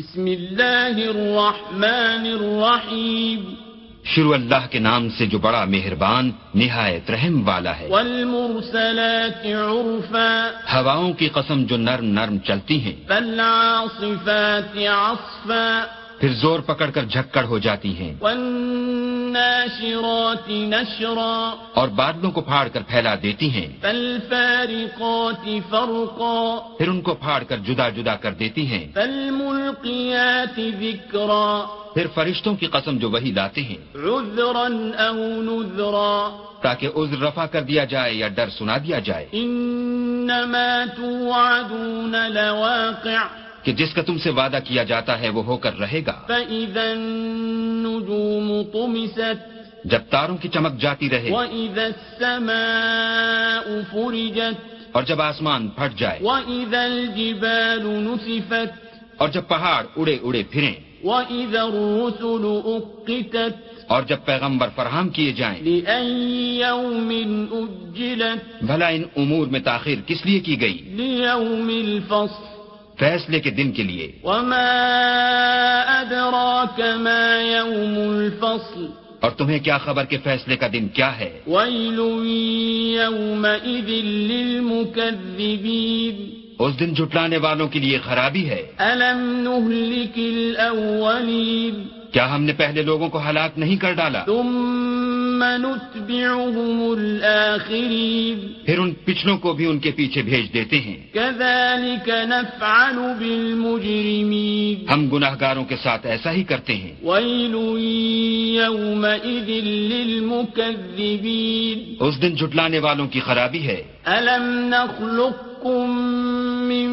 بسم اللہ الرحمن الرحیم شروع اللہ کے نام سے جو بڑا مہربان نہایت رحم والا ہے. والمرسلات عرفا ہواؤں کی قسم جو نرم نرم چلتی ہیں. فالعاصفات عصفا پھر زور پکڑ کر جھکڑ ہو جاتی ہیں. والناشرات نشرا اور بادلوں کو پھاڑ کر پھیلا دیتی ہیں. فالفارقات فرقا پھر ان کو پھاڑ کر جدا جدا کر دیتی ہیں. فالملقیات ذکرا پھر فرشتوں کی قسم جو وہی لاتے ہیں. عذرا او نذرا تاکہ عذر رفع کر دیا جائے یا ڈر سنا دیا جائے. انما توعدون لواقع کہ جس کا تم سے وعدہ کیا جاتا ہے وہ ہو کر رہے گا. فَإِذَا النُّجُومُ طُمِسَتْ جب تاروں کی چمک جاتی رہے. وَإِذَا السَّمَاءُ فُرِجَتْ اور جب آسمان پھٹ جائے. وَإِذَا الْجِبَالُ نُسِفَتْ اور جب پہاڑ اڑے اڑے پھریں. وَإِذَا الرُّسُلُ أُقِّتَتْ اور جب پیغمبر فراہم کیے جائیں. لِأَيِّ يَوْمٍ أُجِّلَتْ بھلا ان امور میں تاخیر کس لیے کی گئی؟ لِيَوْمِ الْفَصْلِ فیصلے کے دن کے لیے. وَمَا أَدْرَاكَ مَا يَوْمُ الْفَصْلِ اور تمہیں کیا خبر کہ فیصلے کا دن کیا ہے؟ وَيْلٌ يَوْمَئِذٍ لِّلْمُكَذِّبِينَ اس دن جھٹلانے والوں کے لیے خرابی ہے. أَلَمْ نُهْلِكِ الْأَوَّلِينَ کیا ہم نے پہلے لوگوں کو ہلاک نہیں کر ڈالا؟ ثُمَّ نُتْبِعُهُمُ الْآخِرِينَ پھر ان پچھلوں کو بھی ان کے پیچھے بھیج دیتے ہیں. كَذَلِكَ نَفْعَلُ بِالْمُجْرِمِينَ ہم گناہگاروں کے ساتھ ایسا ہی کرتے ہیں. وَيْلٌ يَوْمَئِذٍ لِّلْمُكَذِّبِينَ اس دن جھٹلانے والوں کی خرابی ہے. أَلَمْ نَخْلُقكُّم مِّن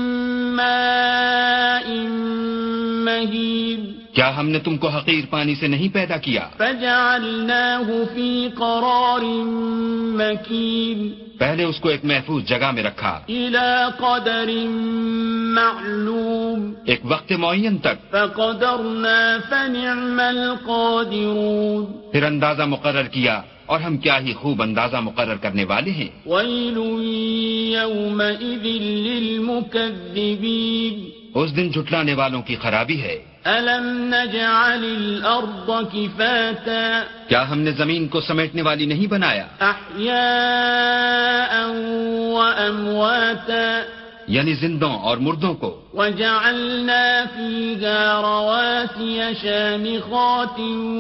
مَّاءٍ مَّهِينٍ کیا ہم نے تم کو حقیر پانی سے نہیں پیدا کیا؟ فَجَعَلْنَاهُ فِي قَرَارٍ مَّكِينٍ پہلے اس کو ایک محفوظ جگہ میں رکھا. إِلَى قَدَرٍ مَّعْلُومٍ ایک وقت معین تک. فَقَدَرْنَا فَنِعْمَ الْقَادِرُونَ پھر اندازہ مقرر کیا اور ہم کیا ہی خوب اندازہ مقرر کرنے والے ہیں. وَيْلٌ يَوْمَئِذٍ لِّلْمُكَذِّبِينَ اس دن جھٹلانے والوں کی خرابی ہے. أَلَمْ نَجْعَلِ الْأَرْضَ كِفَاتًا کیا ہم نے زمین کو سمیٹنے والی نہیں بنایا؟ أَحْيَاءً وَأَمْوَاتًا یعنی زندوں اور مردوں کو. وَجَعَلْنَا فِيهَا رَوَاسِيَ شَامِخَاتٍ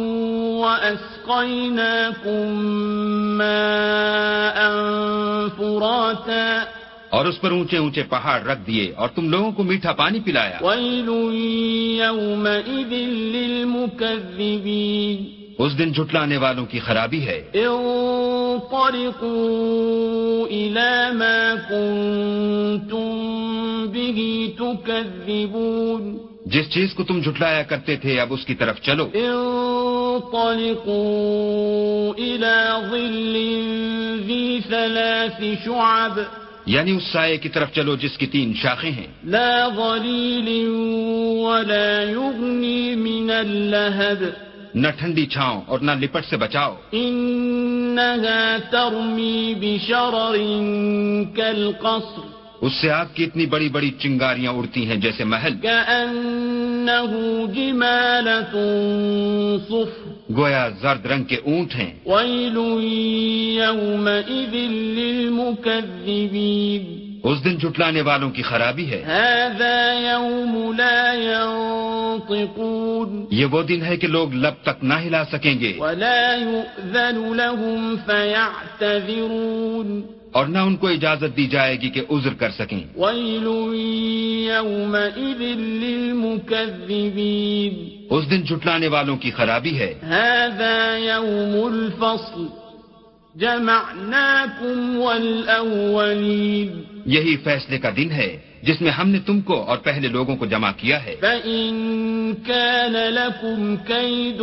وَأَسْقَيْنَاكُم مَّاءً فُرَاتًا اور اس پر اونچے اونچے پہاڑ رکھ دیے اور تم لوگوں کو میٹھا پانی پلایا. وَيْلٌ يَوْمَئِذٍ لِّلْمُكَذِّبِينَ اس دن جھٹلانے والوں کی خرابی ہے. انطلقوا إِلَى مَا كُنتُم بِهِ تُكَذِّبُونَ جس چیز کو تم جھٹلایا کرتے تھے اب اس کی طرف چلو. انطلقوا إِلَى ظِلٍّ ذِي 3 شُعَبٍ یعنی اس سائے کی طرف چلو جس کی 3 شاخیں ہیں. لا ظليل ولا يغني من اللهب نہ ٹھنڈی چھاؤں اور نہ لپٹ سے بچاؤ. إنها ترمي بشرر كالقصر اس سے آگ کی اتنی بڑی بڑی چنگاریاں اڑتی ہیں جیسے محل. كأنه جمالة صفر گویا زرد رنگ کے اونٹ ہیں. ويل يومئذ للمكذبين اس دن جھٹلانے والوں کی خرابی ہے. هذا يوم لا ينطقون یہ وہ دن ہے کہ لوگ لب تک نہ ہلا سکیں گے. ولا يؤذن لهم فيعتذرون اور نہ ان کو اجازت دی جائے گی کہ عذر کر سکیں. ويل يومئذ للمكذبين اس دن جھٹلانے والوں کی خرابی ہے. هذا يوم الفصل جمعناكم والأولين یہی فیصلے کا دن ہے جس میں ہم نے تم کو اور پہلے لوگوں کو جمع کیا ہے. فَإِن كَانَ لَكُمْ كَيْدٌ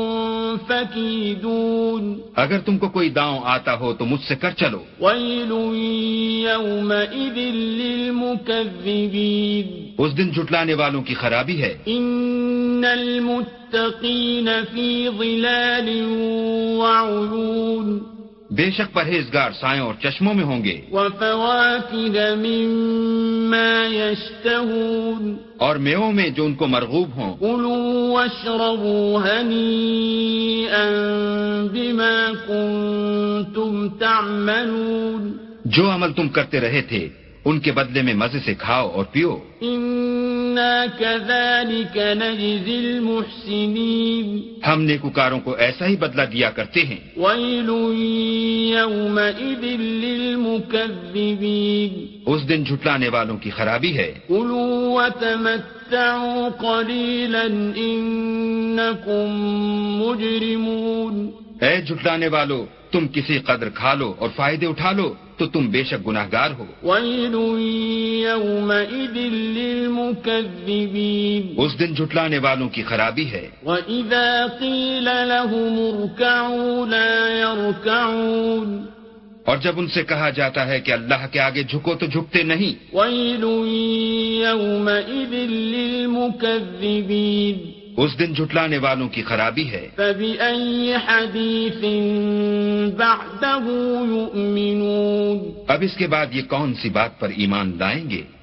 فَكِيدُونِ اگر تم کو کوئی داؤں آتا ہو تو مجھ سے کر چلو. وَيْلٌ يَوْمَئِذٍ لِّلْمُكَذِّبِينَ اس دن جھٹلانے والوں کی خرابی ہے. إِنَّ الْمُتَّقِينَ فِي ظِلَالٍ وَعُيُونٍ بے شک پرہیزگار سایوں اور چشموں میں ہوں گے، وفواكه مما يشتهون اور میووں میں جو ان کو مرغوب ہوں۔ كلوا واشربوا هنيئا بما كنتم تعملون جو عمل تم کرتے رہے تھے ان کے بدلے میں مزے سے کھاؤ اور پیو۔ إنا كذلك نجزي المحسنين ہم نیکوکاروں کو ایسا ہی بدلہ دیا کرتے ہیں۔ ويل يومئذ للمكذبين اس دن جھٹلانے والوں کی خرابی ہے۔ كلوا وتمتعوا قليلا إنكم مجرمون اے جھٹلانے والو، تم کسی قدر کھا لو اور فائدے اٹھا لو تو تم بے شک گناہگار ہو۔ ويل يومئذ للمكذبين اس دن جھٹلانے والوں کی خرابی ہے۔ وإذا قيل لهم اركعوا لا يركعون اور جب ان سے کہا جاتا ہے کہ اللہ کے آگے جھکو تو جھکتے نہیں۔ ويل يومئذ للمكذبين اس دن جھٹلانے والوں کی خرابی ہے۔ فبأي حديث بعده يؤمنون اب اس کے بعد یہ کون سی بات پر ایمان لائیں گے؟